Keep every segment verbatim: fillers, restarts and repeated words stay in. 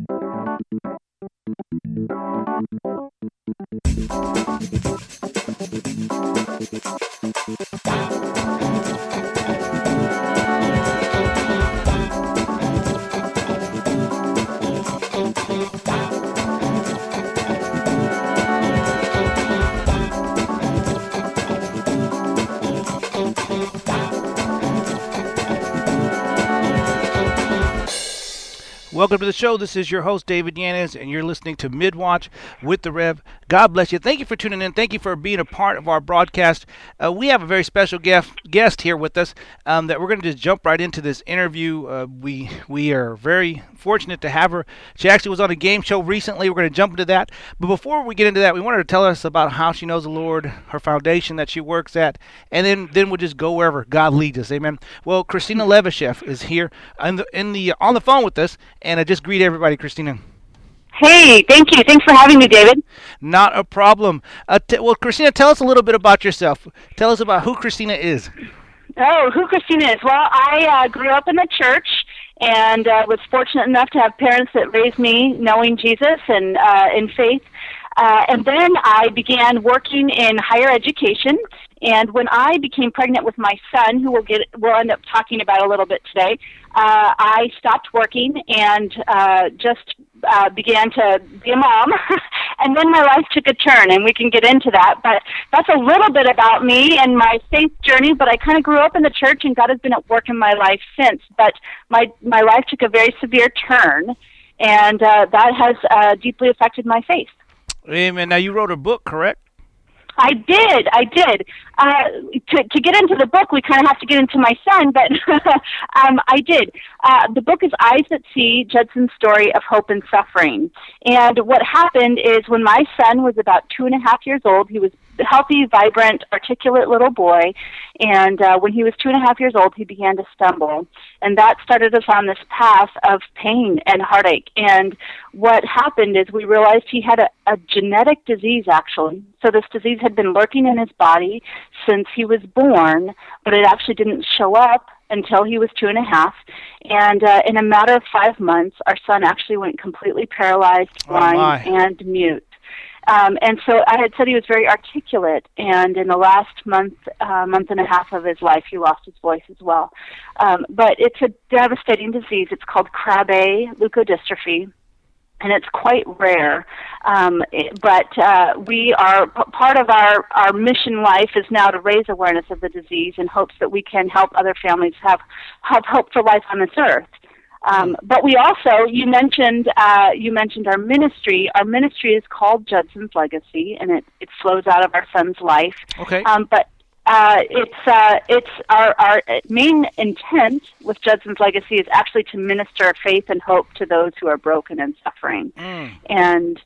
Welcome to the show. This is your host, David Yanez, and you're listening to Midwatch with the Rev. God bless you. Thank you for tuning in. Thank you for being a part of our broadcast. Uh, we have a very special guest, guest here with us um, that we're going to just jump right into this interview. Uh, we we are very fortunate to have her. She actually was on a game show recently. We're going to jump into that. But before we get into that, we want her to tell us about how she knows the Lord, her foundation that she works at, and then, then we'll just go wherever God leads us. Amen. Well, Christina Levashef is here in the, in the, on the phone with us. And I just greet everybody, Christina. Hey, thank you. Thanks for having me, David. Not a problem. Uh, t- well, Christina, tell us a little bit about yourself. Tell us about who Christina is. Oh, who Christina is? Well, I uh, grew up in the church and uh, was fortunate enough to have parents that raised me knowing Jesus and uh, in faith. Uh, and then I began working in higher education. And when I became pregnant with my son, who we'll get, we'll end up talking about a little bit today, uh, I stopped working and uh, just uh, began to be a mom. And then my life took a turn, and we can get into that. But that's a little bit about me and my faith journey. But I kind of grew up in the church, and God has been at work in my life since. But my my life took a very severe turn, and uh, that has uh, deeply affected my faith. Amen. Now, you wrote a book, correct? I did, I did. Uh, to, to get into the book, we kind of have to get into my son, but um, I did. Uh, the book is Eyes That See, Judson's Story of Hope and Suffering. And what happened is when my son was about two and a half years old, he was a healthy, vibrant, articulate little boy, and uh, when he was two and a half years old, he began to stumble. And that started us on this path of pain and heartache. And what happened is we realized he had a, a genetic disease, actually. So this disease had been lurking in his body since he was born, but it actually didn't show up until he was two and a half. And uh, in a matter of five months, our son actually went completely paralyzed, blind, oh and mute. Um, and so I had said he was very articulate, and in the last month, uh, month and a half of his life, he lost his voice as well. Um, but it's a devastating disease. It's called Krabbe leukodystrophy, and it's quite rare. Um, it, but uh, we are, part of our, our mission life is now to raise awareness of the disease in hopes that we can help other families have, have hope for life on this earth. Um, but we also, you mentioned, uh, you mentioned our ministry. Our ministry is called Judson's Legacy, and it, it flows out of our son's life. Okay. Um, but uh, it's uh, it's our our main intent with Judson's Legacy is actually to minister faith and hope to those who are broken and suffering. Mm. And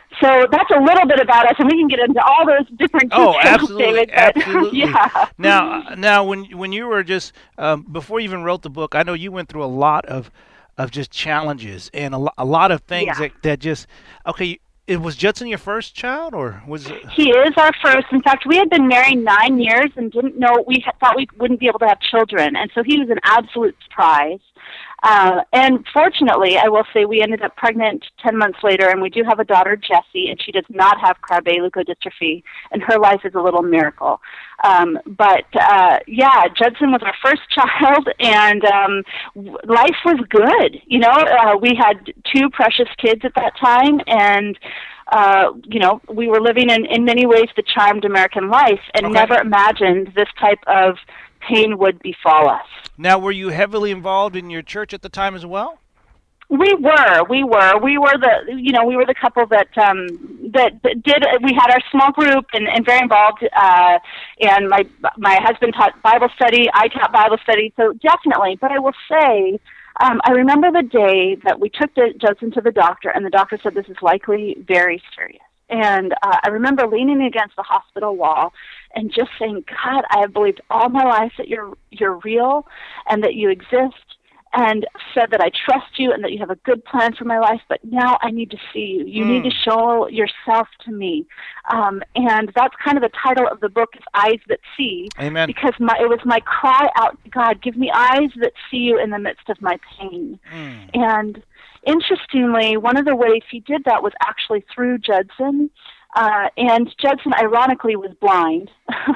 so that's a little bit about us, and we can get into all those different details, oh, absolutely, David. But, absolutely. yeah. Now, now, when when you were just um, before you even wrote the book, I know you went through a lot of of just challenges and a, lo- a lot of things yeah. that, that just okay. It was Judson your first child, or was it? He is our first. In fact, we had been married nine years and didn't know we had, thought we wouldn't be able to have children, and so he was an absolute surprise. Uh, and fortunately, I will say we ended up pregnant ten months later, and we do have a daughter, Jessie, and she does not have Krabbe leukodystrophy, and her life is a little miracle. Um, but, uh, yeah, Judson was our first child, and um, life was good. You know, uh, we had two precious kids at that time, and Uh, you know, we were living in, in many ways the charmed American life, and okay. never imagined this type of pain would befall us. Now, were you heavily involved in your church at the time as well? We were, we were, we were the, you know, we were the couple that um, that, that did. We had our small group and, and very involved. Uh, and my my husband taught Bible study. I taught Bible study. So definitely. But I will say, um, I remember the day that we took the Judson to the doctor, and the doctor said this is likely very serious. And uh, I remember leaning against the hospital wall and just saying, God, I have believed all my life that you're you're real and that you exist, and said that I trust you and that you have a good plan for my life, but now I need to see you. You mm. need to show yourself to me. Um, and that's kind of the title of the book, is Eyes That See. Amen. Because my, it was my cry out to God, give me eyes that see you in the midst of my pain. Mm. And interestingly, one of the ways he did that was actually through Judson. Uh, and Judson, ironically, was blind,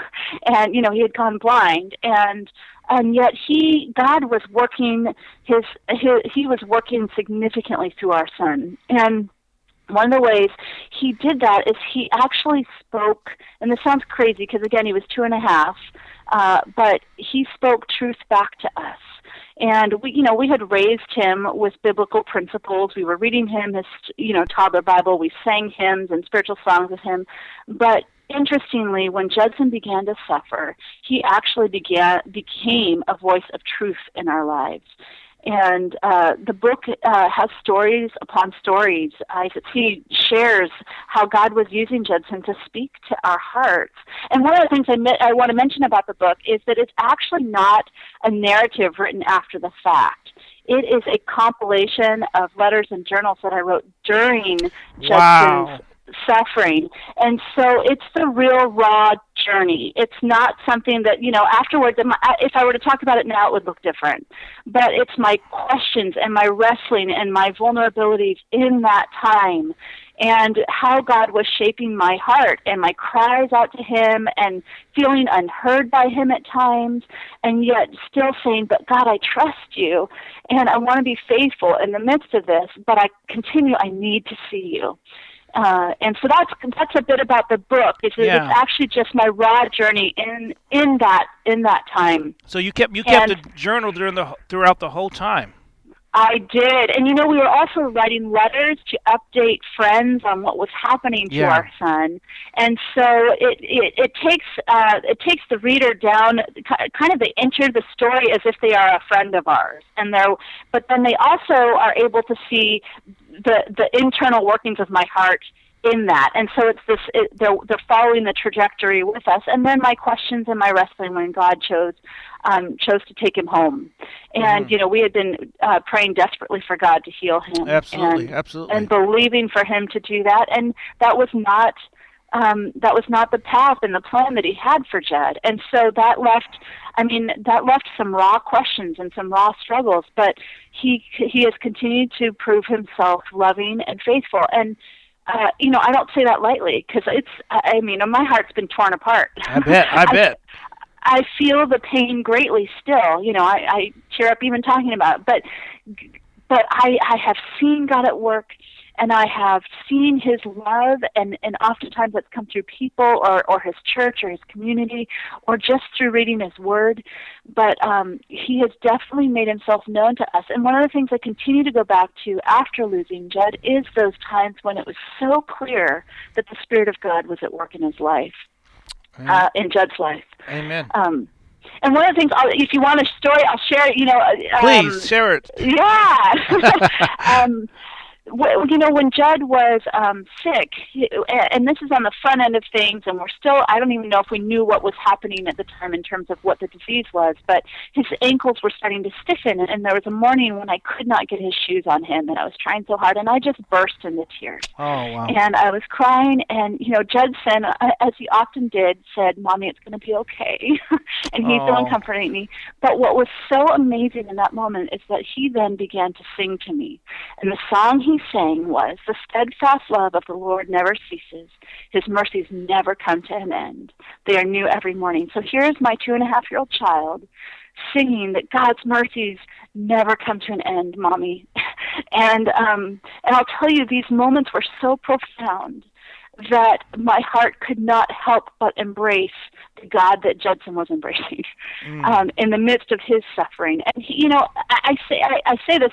and you know he had gone blind, and and yet he, God was working his, his he was working significantly through our son. And one of the ways he did that is he actually spoke, and this sounds crazy because again he was two and a half, uh, but he spoke truth back to us. And we, you know, we had raised him with biblical principles. We were reading him his, you know, toddler Bible. We sang hymns and spiritual songs with him. But interestingly, when Judson began to suffer, he actually began became a voice of truth in our lives. And uh, the book uh, has stories upon stories. I he shares how God was using Judson to speak to our hearts. And one of the things I, me- I want to mention about the book is that it's actually not a narrative written after the fact. It is a compilation of letters and journals that I wrote during Judson's wow. suffering. And so it's the real raw journey. It's not something that, you know, afterwards, if I were to talk about it now, it would look different. But it's my questions and my wrestling and my vulnerabilities in that time, and how God was shaping my heart and my cries out to him and feeling unheard by him at times, and yet still saying, but God, I trust you and I want to be faithful in the midst of this, but I continue, I need to see you. Uh, and so that's that's a bit about the book. It's, yeah. it's actually just my raw journey in in that in that time. So you kept you kept and the journal during the throughout the whole time. I did, and you know we were also writing letters to update friends on what was happening to yeah. our son, and so it it, it takes uh, it takes the reader down, kind of they enter the story as if they are a friend of ours, and they're but then they also are able to see the the internal workings of my heart in that. And so it's this it, they're they're following the trajectory with us, and then my questions and my wrestling when God chose um chose to take him home. And mm-hmm. you know, we had been uh praying desperately for God to heal him, absolutely and, absolutely and believing for him to do that, and that was not um that was not the path and the plan that he had for Jed. And so that left I mean, that left some raw questions and some raw struggles, but he he has continued to prove himself loving and faithful. And, uh, you know, I don't say that lightly, because it's, I mean, my heart's been torn apart. I bet, I bet. I, I feel the pain greatly still. You know, I, I tear up even talking about it. But, but I, I have seen God at work, and I have seen his love, and, and oftentimes it's come through people or, or his church or his community or just through reading his word. But um, he has definitely made himself known to us. And one of the things I continue to go back to after losing Jed is those times when it was so clear that the Spirit of God was at work in his life, uh, in Jed's life. Amen. Um, and one of the things, I'll, if you want a story, I'll share it, you know. Um, Please, share it. Yeah. um, You know, when Jed was um, sick, and this is on the front end of things, and we're still, I don't even know if we knew what was happening at the time in terms of what the disease was, but his ankles were starting to stiffen, and there was a morning when I could not get his shoes on him, and I was trying so hard, and I just burst into tears. Oh, wow. And I was crying, and, you know, Judson, as he often did, said, Mommy, it's going to be okay, and he's oh. the one comforting me. But what was so amazing in that moment is that he then began to sing to me, and the song he sang was, the steadfast love of the Lord never ceases. His mercies never come to an end. They are new every morning. So here's my two and a half year old child singing that God's mercies never come to an end, Mommy. and um, and I'll tell you, these moments were so profound that my heart could not help but embrace the God that Judson was embracing mm. um, in the midst of his suffering. And he, you know, I, I say I, I say this.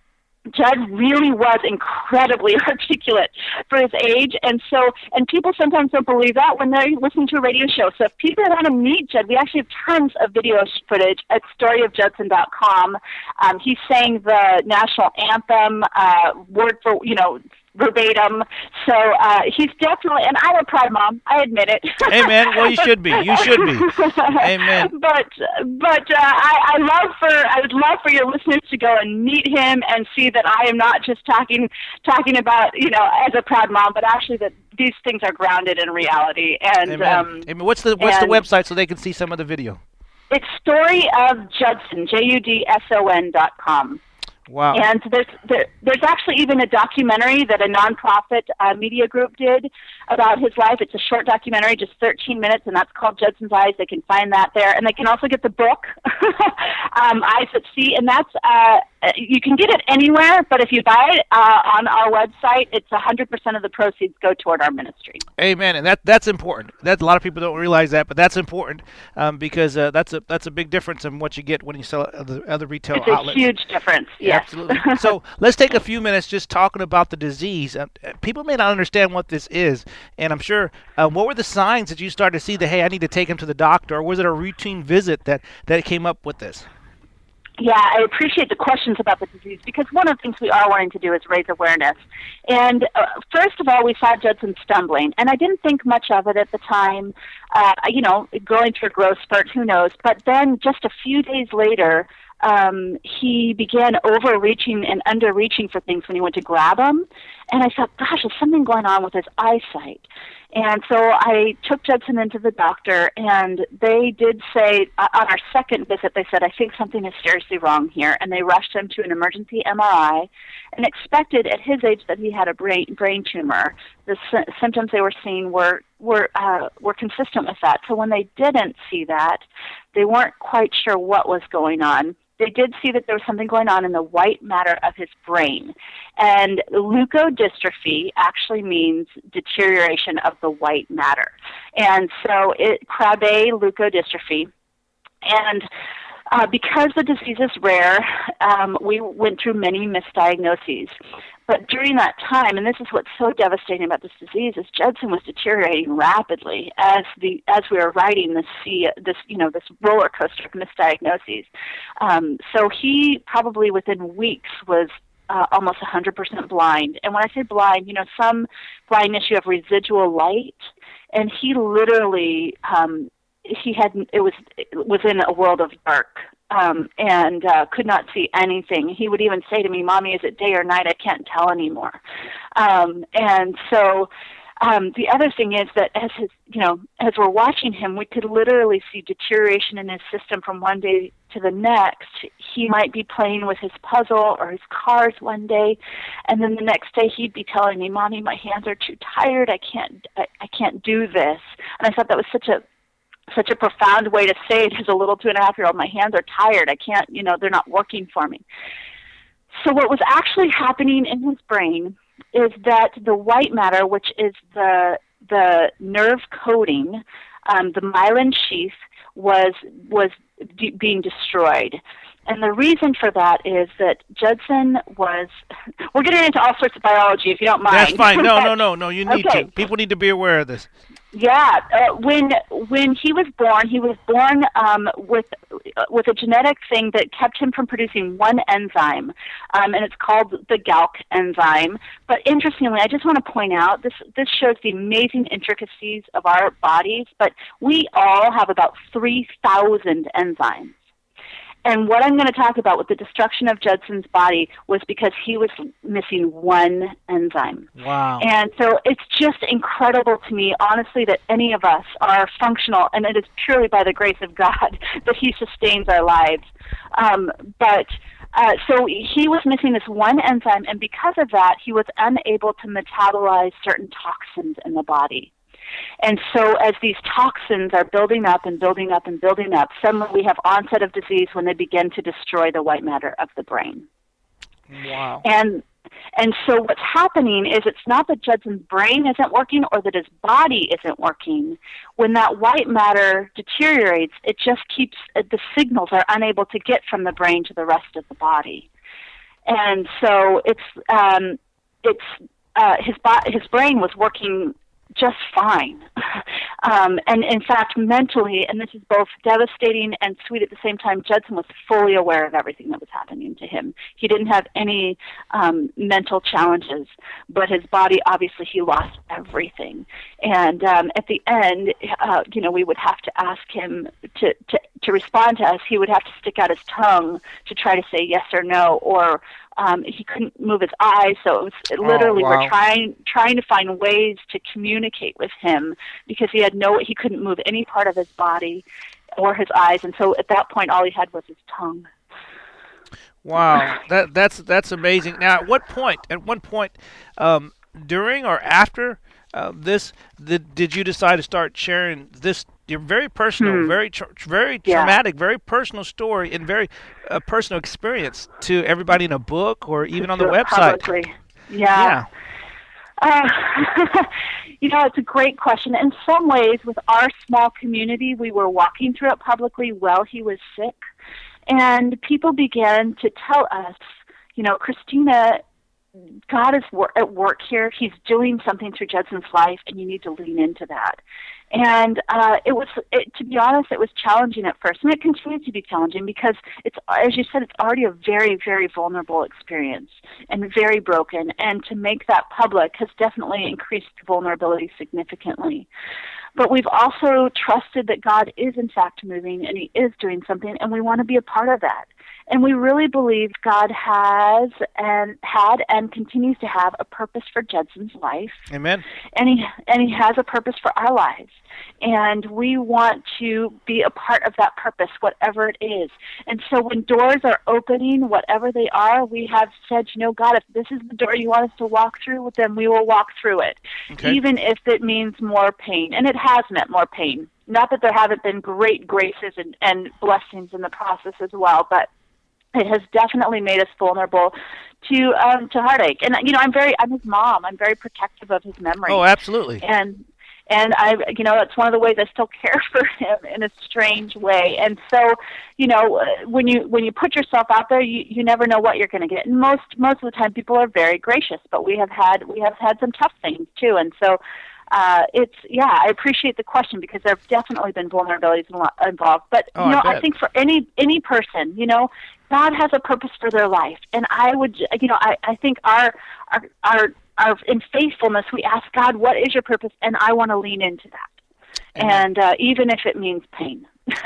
Jed really was incredibly articulate for his age, and so and people sometimes don't believe that when they're listening to a radio show. So if people want to meet Jed, we actually have tons of video footage at story of judson dot com. Um, he sang the national anthem, uh, word for you know. verbatim. So uh, he's definitely, and I'm a proud mom. I admit it. Amen. Well, you should be. You should be. Amen. But but uh, I, I love for I would love for your listeners to go and meet him and see that I am not just talking talking about, you know, as a proud mom, but actually that these things are grounded in reality. And Amen. Um, Amen. What's the what's the website so they can see some of the video? It's Story of Judson, J U D S O N dot com. Wow. And there's there, there's actually even a documentary that a nonprofit uh, media group did about his life. It's a short documentary, just thirteen minutes, and that's called Judson's Eyes. They can find that there. And they can also get the book, um, Eyes at Sea, and that's uh, you can get it anywhere, but if you buy it uh, on our website, it's one hundred percent of the proceeds go toward our ministry. Amen. And that that's important. That a lot of people don't realize that, but that's important um, because uh, that's a that's a big difference in what you get when you sell at other, other retail it's outlets. It's a huge difference. Yeah, yes. Absolutely. So let's take a few minutes just talking about the disease. Uh, people may not understand what this is, and I'm sure. Uh, what were the signs that you started to see that, hey, I need to take him to the doctor, or was it a routine visit that that came up with this? Yeah, I appreciate the questions about the disease because one of the things we are wanting to do is raise awareness. And uh, first of all, we saw Judson stumbling, and I didn't think much of it at the time. Uh, you know, going through a growth spurt, who knows? But then just a few days later, um, he began overreaching and underreaching for things when he went to grab them. And I thought, gosh, there's something going on with his eyesight. And so I took Judson into the doctor, and they did say, uh, on our second visit, they said, I think something is seriously wrong here. And they rushed him to an emergency M R I and expected at his age that he had a brain, brain tumor. The sy- symptoms they were seeing were, were, uh, were consistent with that. So when they didn't see that, they weren't quite sure what was going on. They did see that there was something going on in the white matter of his brain. And leukodystrophy actually means deterioration of the white matter. And so it, Krabbe leukodystrophy. And uh, because the disease is rare, um, we went through many misdiagnoses. But during that time, and this is what's so devastating about this disease, is Judson was deteriorating rapidly as the as we were riding this sea, this you know this roller coaster of misdiagnoses. Um, so he probably within weeks was uh, almost one hundred percent blind. And when I say blind, you know, some blindness you have residual light, and he literally um, he had it was within a world of dark. Um, and uh, could not see anything. He would even say to me, Mommy, is it day or night? I can't tell anymore. Um, and so um, the other thing is that as his, you know, as we're watching him, we could literally see deterioration in his system from one day to the next. He might be playing with his puzzle or his cars one day, and then the next day he'd be telling me, Mommy, my hands are too tired. I can't, I, I can't do this. And I thought that was such a such a profound way to say it as a little two and a half year old. My hands are tired. I can't, you know, they're not working for me. So what was actually happening in his brain is that the white matter, which is the the nerve coating, um, the myelin sheath, was was de- being destroyed. And the reason for that is that Judson was, we're getting into all sorts of biology if you don't mind. That's fine. No, no, no, no. You need okay. to. People need to be aware of this. Yeah, uh, when when he was born, he was born um, with uh, with a genetic thing that kept him from producing one enzyme, um, and it's called the Galk enzyme. But interestingly, I just want to point out this this shows the amazing intricacies of our bodies. But we all have about three thousand enzymes. And what I'm going to talk about with the destruction of Judson's body was because he was missing one enzyme. Wow. And so it's just incredible to me, honestly, that any of us are functional, and it is purely by the grace of God that he sustains our lives. Um, but uh, so he was missing this one enzyme, and because of that, he was unable to metabolize certain toxins in the body. And so as these toxins are building up and building up and building up, suddenly we have onset of disease when they begin to destroy the white matter of the brain. Wow. And and so what's happening is it's not that Judson's brain isn't working or that his body isn't working. When that white matter deteriorates, it just keeps, the signals are unable to get from the brain to the rest of the body. And so it's, um, it's uh, his, bo- his brain was working just fine. Um, and in fact, mentally, and this is both devastating and sweet at the same time, Judson was fully aware of everything that was happening to him. He didn't have any um, mental challenges, but his body, obviously, he lost everything. And um, at the end, uh, you know, we would have to ask him to, to, to respond to us. He would have to stick out his tongue to try to say yes or no, or Um, he couldn't move his eyes, so it was it literally oh, wow. we're trying trying to find ways to communicate with him because he had no he couldn't move any part of his body or his eyes, and so at that point all he had was his tongue. Wow, that that's that's amazing. Now, at what point? At one point, um, during or after uh, this, did, did you decide to start sharing this? Your very personal, hmm. very tra- very yeah. traumatic, very personal story and very uh, personal experience to everybody in a book or even on the website. Publicly. Yeah. yeah. Uh, you know, it's a great question. In some ways, with our small community, we were walking through it publicly while he was sick. And people began to tell us, you know, Christina, God is wor- at work here. He's doing something through Judson's life, and you need to lean into that. And uh, it was, it, to be honest, it was challenging at first, and it continues to be challenging because it's, as you said, it's already a very, very vulnerable experience and very broken. And to make that public has definitely increased vulnerability significantly. But we've also trusted that God is in fact moving, and He is doing something, and we want to be a part of that. And we really believe God has and had and continues to have a purpose for Judson's life. Amen. And he and he has a purpose for our lives. And we want to be a part of that purpose, whatever it is. And so when doors are opening, whatever they are, we have said, you know, God, if this is the door you want us to walk through, then we will walk through it, okay. Even if it means more pain. And it has meant more pain. Not that there haven't been great graces and, and blessings in the process as well, but it has definitely made us vulnerable to um, to heartache. And you know, I'm very I'm his mom. I'm very protective of his memory. Oh, absolutely. And and I, you know, it's one of the ways I still care for him in a strange way. And so, you know, when you when you put yourself out there, you, you never know what you're going to get. And most most of the time, people are very gracious. But we have had we have had some tough things too. And so. Uh, it's, yeah, I appreciate the question because there have definitely been vulnerabilities involved. But, oh, you know, I, I think for any any person, you know, God has a purpose for their life. And I would, you know, I, I think our, our, our, our, in faithfulness, we ask God, what is your purpose? And I want to lean into that. Amen. And uh, even if it means pain.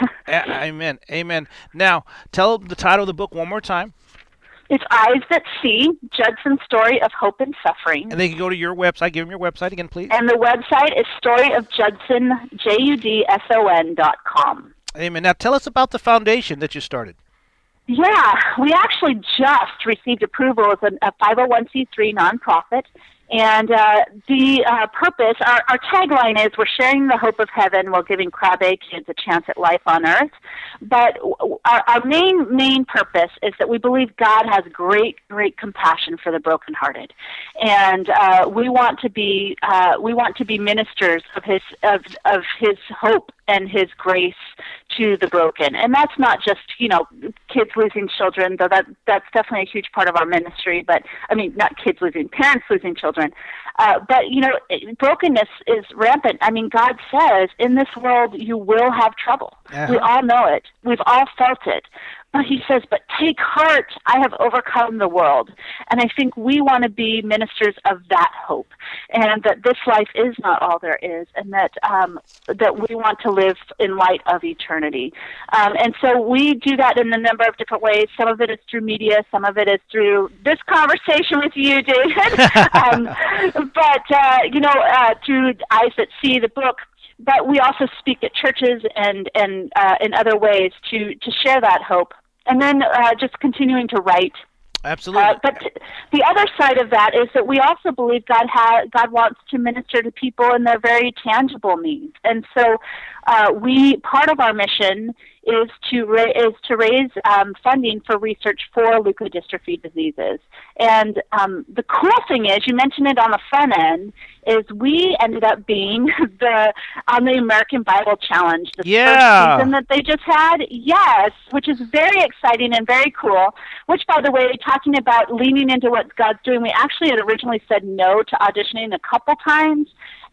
Amen. Amen. Now, tell the title of the book one more time. It's Eyes That See, Judson's Story of Hope and Suffering. And they can go to your website. Give them your website again, please. And the website is story of judson, J U D S O N dot com. Amen. Now tell us about the foundation that you started. Yeah, we actually just received approval as a, a five oh one c three nonprofit. And uh, the uh, purpose, our, our tagline is, we're sharing the hope of heaven while giving Crabbe kids a chance at life on earth. But our, our main, main purpose is that we believe God has great, great compassion for the brokenhearted. And uh, we want to be, uh, we want to be ministers of his, of, of his hope and his grace to the broken. And that's not just, you know, kids losing children, though that that's definitely a huge part of our ministry, but, I mean, not kids losing, parents losing children. Uh, but, you know, brokenness is rampant. I mean, God says, in this world you will have trouble. Uh-huh. We all know it. We've all felt it. But he says, but take heart, I have overcome the world. And I think we want to be ministers of that hope, and that this life is not all there is, and that um, that we want to live in light of eternity. Um, and so we do that in a number of different ways. Some of it is through media, some of it is through this conversation with you, David. um, but, uh, you know, uh, through Eyes That See, the book. But we also speak at churches and, and uh, in other ways to, to share that hope. And then uh, just continuing to write. Absolutely. Uh, but the other side of that is that we also believe God ha- God wants to minister to people in their very tangible needs. And so uh, we part of our mission is to ra- is to raise um, funding for research for leukodystrophy diseases. And um, the cool thing is, you mentioned it on the front end, is we ended up being the on the American Bible Challenge, the yeah. first season that they just had. Yes, which is very exciting and very cool. Which, by the way, talking about leaning into what God's doing, we actually had originally said no to auditioning a couple times.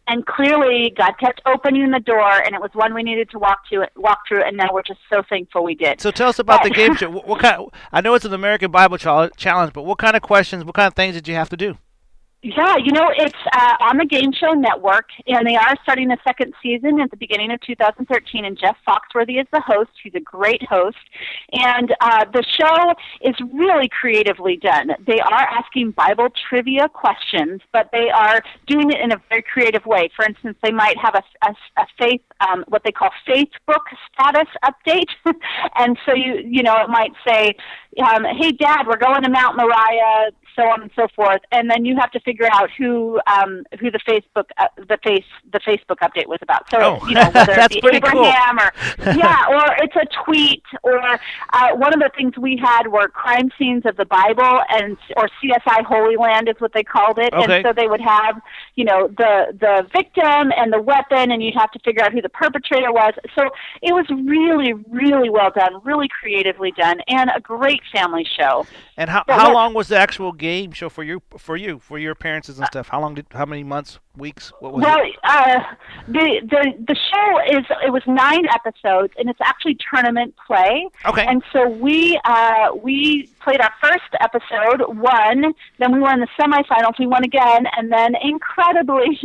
And clearly, God kept opening the door, and it was one we needed to walk to walk through. And now we're just so thankful we did. So tell us about but, the game show. What, what kind? Of, I know it's an American Bible Challenge, but what kind of questions, what kind of things did you have to do? Yeah, you know, it's uh, on the Game Show Network, and they are starting the second season at the beginning of two thousand thirteen, and Jeff Foxworthy is the host. He's a great host, and uh, the show is really creatively done. They are asking Bible trivia questions, but they are doing it in a very creative way. For instance, they might have a, a, a faith, um, what they call Facebook status update, and so you, you know, it might say, um, hey, Dad, we're going to Mount Moriah, so on and so forth, and then you have to figure out who um, who the Facebook uh, the face the Facebook update was about. So oh, you know whether that's it be Abraham cool. or yeah, or it's a tweet, or uh, one of the things we had were crime scenes of the Bible, and or C S I Holy Land is what they called it. Okay. And so they would have you know the the victim and the weapon, and you'd have to figure out who the perpetrator was. So it was really really well done, really creatively done, and a great family show. And how but how what, long was the actual game show for you for you for your parents and stuff? How long did how many months, weeks? What was well, it? uh, the the the show is it was nine episodes, and it's actually tournament play. Okay. And so we uh, we played our first episode, won. Then we were in the semifinals. We won again, and then incredibly,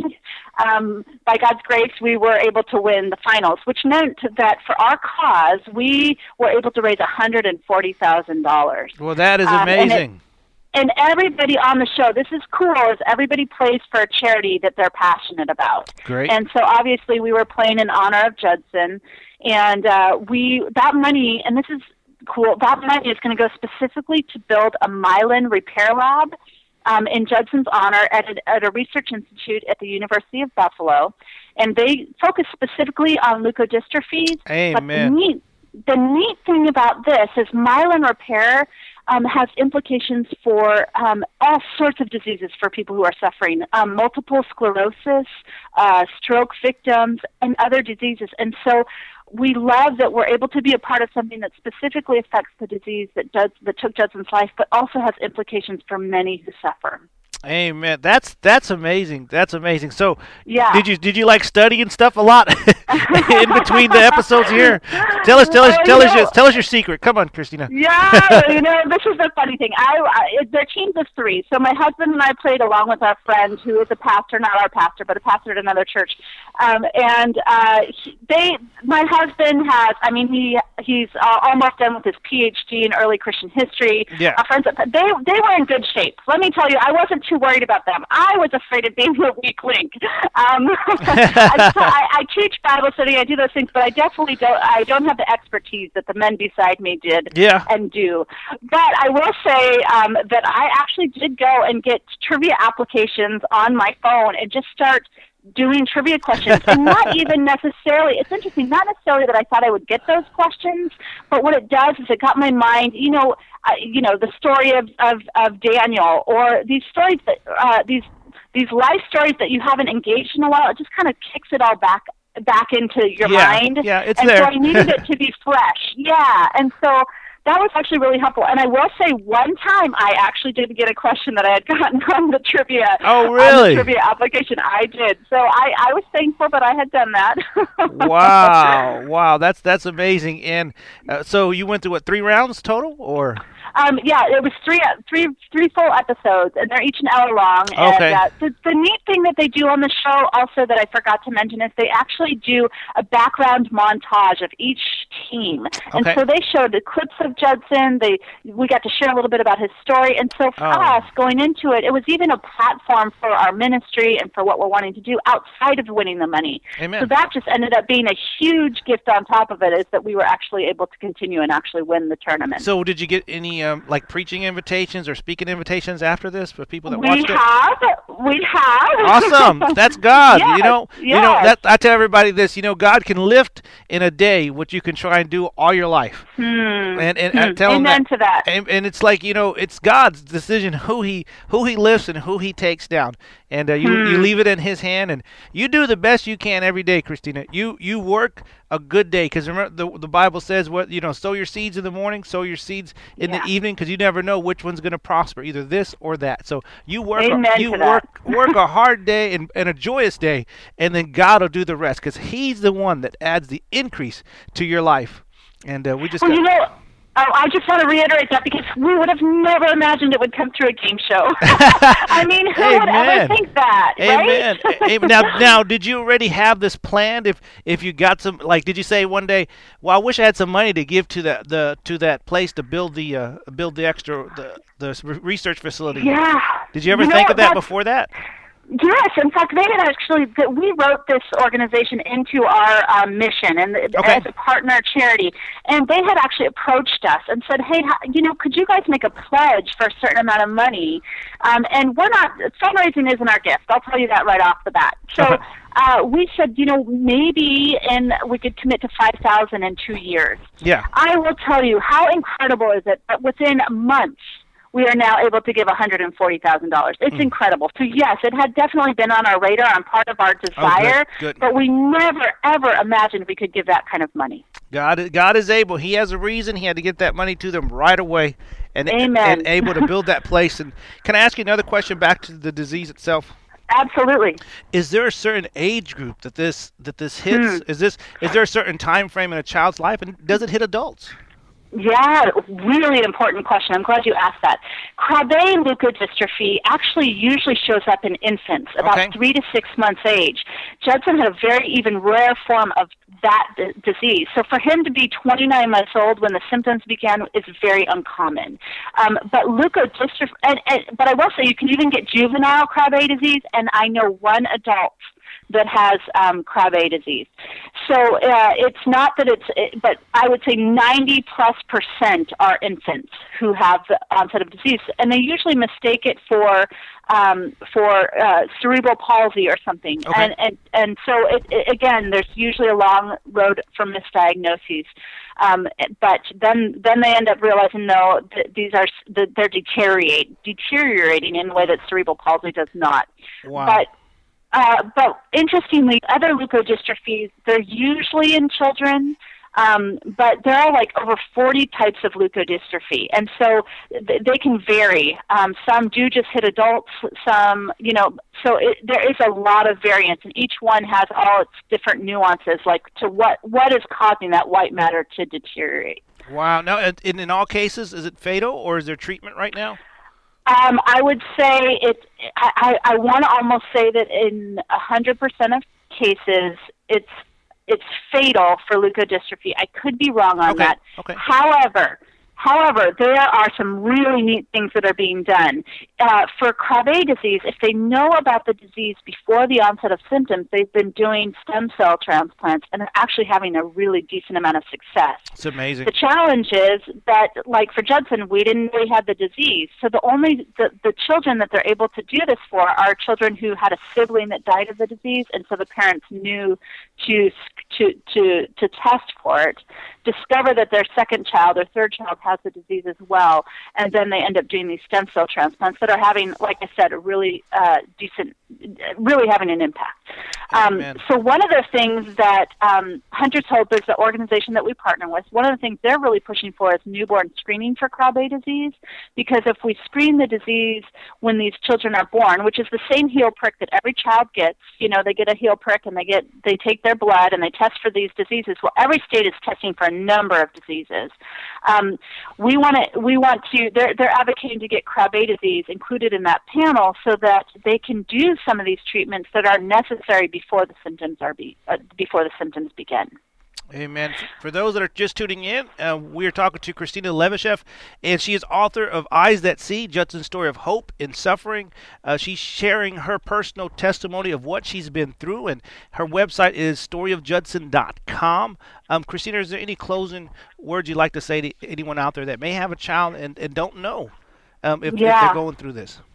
um, by God's grace, we were able to win the finals, which meant that for our cause, we were able to raise one hundred and forty thousand dollars. Well, that is Um, and amazing. it- And everybody on the show, this is cool, is everybody plays for a charity that they're passionate about. Great. And so obviously we were playing in honor of Judson, and uh, we that money, and this is cool, that money is going to go specifically to build a myelin repair lab um, in Judson's honor at a, at a research institute at the University of Buffalo. And they focus specifically on leukodystrophies. Amen. But the neat, the neat thing about this is myelin repair Um, has implications for um, all sorts of diseases for people who are suffering, um, multiple sclerosis, uh, stroke victims, and other diseases. And so we love that we're able to be a part of something that specifically affects the disease that, does, that took Judson's life, but also has implications for many who suffer. Amen. That's that's amazing. That's amazing. So, Yeah. did you did you like studying stuff a lot in between the episodes here? Tell us, tell us, Well, tell you us, know- your, tell us your secret. Come on, Christina. Yeah, you know, this is the funny thing. I, I their teams of three. So my husband and I played along with our friend who is a pastor, not our pastor, but a pastor at another church. Um, and uh, he, they, my husband has, I mean, he he's uh, almost done with his P H D in early Christian history. Yeah. Our friends, they they were in good shape. Let me tell you, I wasn't too worried about them. I was afraid of being the weak link. Um, I, so I, I teach Bible study, I do those things, but I definitely don't. I don't have the expertise that the men beside me did Yeah. and do. But I will say um, that I actually did go and get trivia applications on my phone and just start doing trivia questions, and not even necessarily, it's interesting, not necessarily that I thought I would get those questions, but what it does is it got my mind, you know, uh, you know, the story of, of, of Daniel, or these stories that, uh, these, these life stories that you haven't engaged in a while, it just kind of kicks it all back, back into your Yeah, mind. yeah, it's and there. so I needed it to be fresh. Yeah, and so that was actually really helpful. And I will say, one time I actually did get a question that I had gotten on the trivia. Oh, on really? the trivia application. I did. So I, I was thankful that I had done that. Wow, wow, that's that's amazing. And uh, so you went through what, three rounds total, or? Um, yeah, it was three, three, three full episodes, and they're each an hour long. Okay. And uh, the, the neat thing that they do on the show, also that I forgot to mention, is they actually do a background montage of each team. And Okay. so they showed the clips of Judson. They we got to share a little bit about his story, and so for Oh. us going into it, it was even a platform for our ministry and for what we're wanting to do outside of winning the money. Amen. So that just ended up being a huge gift on top of it, is that we were actually able to continue and actually win the tournament. So did you get any um, like preaching invitations or speaking invitations after this for people that we watched it? have, we have. Awesome. That's God. Yes, you know, you know yes. that I tell everybody this, you know, God can lift in a day what you can try and do all your life. Hmm. And and I Hmm. tell them Amen that, to that. And, and it's like, you know, it's God's decision who he who he lifts and who he takes down. And uh, you you Hmm. leave it in his hand, and you do the best you can every day, Christina. You you work a good day, because remember the the Bible says, what you know, sow your seeds in the morning, sow your seeds in yeah. the evening, because you never know which one's going to prosper, either this or that. So you work Amen a, you to work that. work a hard day and, and a joyous day, and then God will do the rest, because He's the one that adds the increase to your life. And uh, we just well, got, you know. Oh, I just want to reiterate that, because we would have never imagined it would come through a game show. I mean, who Amen. would ever think that, Amen. right? Amen. Now, now, did you already have this planned? If if you got some, like, did you say one day, "Well, I wish I had some money to give to that the to that place to build the uh, build the extra the the research facility"? Yeah. Did you ever you think know, of that before that? Yes, in fact, they had actually, we wrote this organization into our um, mission and okay. as a partner charity, and they had actually approached us and said, hey, you know, could you guys make a pledge for a certain amount of money? Um, and we're not, fundraising isn't our gift. I'll tell you that right off the bat. So okay. uh, we said, you know, maybe and we could commit to five thousand dollars in two years. Yeah. I will tell you, how incredible is it that within months, we are now able to give one hundred forty thousand dollars. It's mm. incredible. So, yes, it had definitely been on our radar and part of our desire, oh, good. Good. but we never, ever imagined we could give that kind of money. God, God is able. He has a reason. He had to get that money to them right away, and, Amen. and able to build that place. And can I ask you another question back to the disease itself? Absolutely. Is there a certain age group that this that this hits? Hmm. Is this is there a certain time frame in a child's life, and does it hit adults? Yeah, really important question. I'm glad you asked that. Krabbe leukodystrophy actually usually shows up in infants, about okay. three to six months age. Judson had a very even rare form of that d- disease. So for him to be twenty-nine months old when the symptoms began is very uncommon. Um, but leukodystrophy, and, and, but I will say you can even get juvenile Krabbe disease, and I know one adult that has um, Krabbe disease. So uh, it's not that it's, it, but I would say ninety plus percent are infants who have the onset of disease, and they usually mistake it for um, for uh, cerebral palsy or something. Okay. And, and and so it, it, again, there's usually a long road from misdiagnoses. Um, but then then they end up realizing no, th- these are th- they're deteriorate deteriorating in a way that cerebral palsy does not. Wow. But Uh, but interestingly, other leukodystrophies, they're usually in children, um, but there are like over forty types of leukodystrophy, and so th- they can vary. Um, some do just hit adults, some, you know, so it, there is a lot of variance, and each one has all its different nuances, like to what, what is causing that white matter to deteriorate. Wow. Now, in, in all cases, is it fatal, or is there treatment right now? Um, I would say it. I, I want to almost say that in a hundred percent of cases, it's it's fatal for leukodystrophy. I could be wrong on okay. that. Okay. However, however, there are some really neat things that are being done uh, for Krabbe disease. If they know about the disease before the onset of symptoms, they've been doing stem cell transplants and are actually having a really decent amount of success. It's amazing. The challenge is that, like for Judson, we didn't really have the disease. So the only the, the children that they're able to do this for are children who had a sibling that died of the disease, and so the parents knew to to to to test for it, discover that their second child or third child has the disease as well, and then they end up doing these stem cell transplants that are having, like I said, a really uh, decent, really having an impact. Um, so one of the things that um, Hunter's Hope is the organization that we partner with, one of the things they're really pushing for is newborn screening for Krabbe disease, because if we screen the disease when these children are born, which is the same heel prick that every child gets, you know, they get a heel prick and they get they take their blood and they test for these diseases. Well, every state is testing for a number of diseases. Um, we want to we want to they're they're advocating to get Krabbe disease included in that panel so that they can do some of these treatments that are necessary before the symptoms are be uh, before the symptoms begin. Amen. For those that are just tuning in, uh, we are talking to Christina Levashef, and she is author of Eyes That See, Judson's Story of Hope in Suffering. Uh, she's sharing her personal testimony of what she's been through, and her website is story of judson dot com. Um, Christina, is there any closing words you'd like to say to anyone out there that may have a child and, and don't know um, if, yeah. if they're going through this?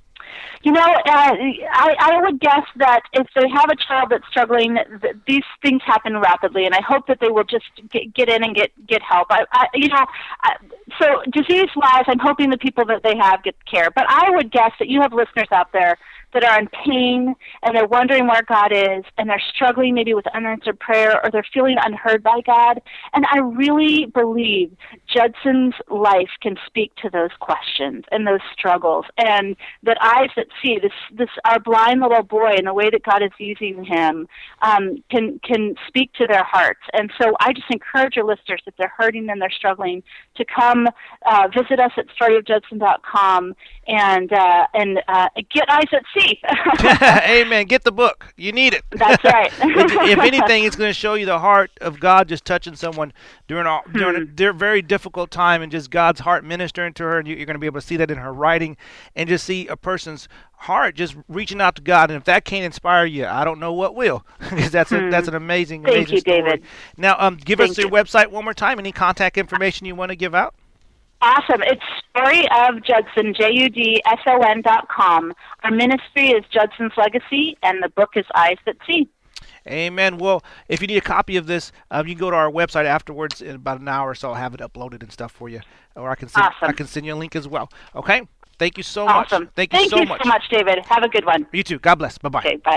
You know, uh, I, I would guess that if they have a child that's struggling, th- these things happen rapidly, and I hope that they will just get, get in and get, get help. I, I, you know, I, so disease-wise, I'm hoping the people that they have get care. But I would guess that you have listeners out there that are in pain and they're wondering where God is, and they're struggling maybe with unanswered prayer, or they're feeling unheard by God. And I really believe Judson's life can speak to those questions and those struggles, and that eyes that see, this, this our blind little boy, and the way that God is using him um, can can speak to their hearts. And so I just encourage your listeners, if they're hurting and they're struggling, to come uh, visit us at story of judson dot com and uh, and uh, get eyes that see. Amen. Get the book. You need it. That's right. If anything, it's going to show you the heart of God just touching someone during a, during a their very difficult time, and just God's heart ministering to her. And you, you're going to be able to see that in her writing, and just see a person's heart just reaching out to God. And if that can't inspire you, I don't know what will, because that's a, that's an amazing, Thank amazing you, story. David. Now, um, give Thank us your you. website one more time. Any contact information you want to give out? Awesome. It's Story of Judson, J U D S O N dot com. Our ministry is Judson's Legacy, and the book is Eyes That See. Amen. Well, if you need a copy of this, uh, you can go to our website afterwards. In about an hour or so, I'll have it uploaded and stuff for you, or I can send, Awesome. I can send you a link as well. Okay. Thank you so Awesome. much. Thank you Thank so you much. so much, David. Have a good one. You too. God bless. Bye bye. Okay. Bye.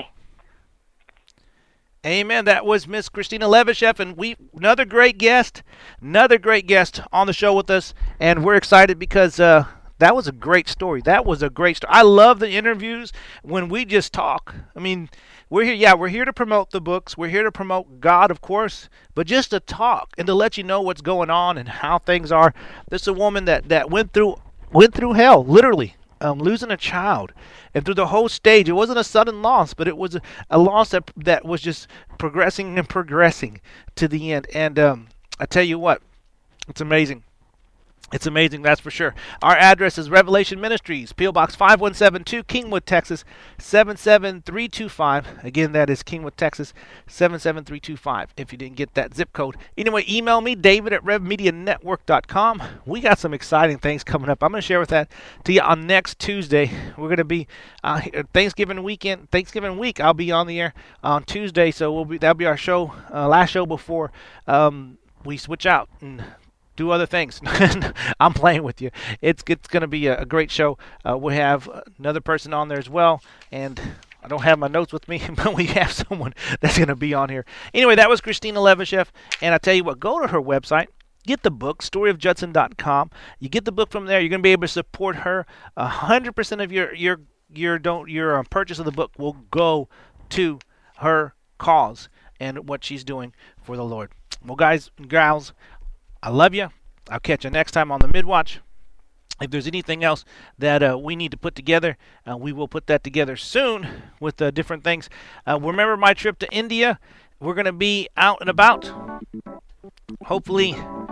Amen. That was Miss Christina Levashef, and we another great guest, another great guest on the show with us, and we're excited because uh, that was a great story. That was a great story. I love the interviews when we just talk. I mean, we're here. Yeah, we're here to promote the books. We're here to promote God, of course, but just to talk and to let you know what's going on and how things are. This is a woman that that went through went through hell, literally. Um, losing a child, and through the whole stage, it wasn't a sudden loss, but it was a, a loss that that was just progressing and progressing to the end. And um, I tell you what, it's amazing. It's amazing, that's for sure. Our address is Revelation Ministries, P O Box five one seven two, Kingwood, Texas, seven seven three two five. Again, that is Kingwood, Texas, seven seven three two five, if you didn't get that zip code. Anyway, email me, David at rev media network dot com. We got some exciting things coming up. I'm going to share with that to you on next Tuesday. We're going to be uh, Thanksgiving weekend, Thanksgiving week. I'll be on the air on Tuesday, so we'll be that'll be our show, uh, last show before um, we switch out and do other things. I'm playing with you. It's it's going to be a, a great show. Uh, we have another person on there as well, and I don't have my notes with me, but we have someone that's going to be on here. Anyway, that was Christina Levashef, and I tell you what, go to her website. Get the book, story of judson dot com. You get the book from there. You're going to be able to support her. one hundred percent of your your your don't your uh, purchase of the book will go to her cause and what she's doing for the Lord. Well, guys and gals, I love you. I'll catch you next time on the Midwatch. If there's anything else that uh, we need to put together, uh, we will put that together soon with uh, different things. Uh, remember my trip to India? We're going to be out and about. Hopefully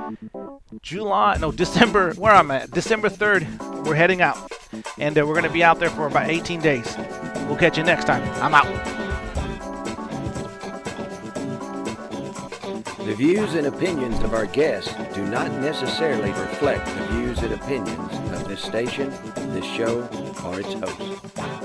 July, no, December, where I'm at, December third, we're heading out. And uh, we're going to be out there for about eighteen days. We'll catch you next time. I'm out. The views and opinions of our guests do not necessarily reflect the views and opinions of this station, this show, or its host.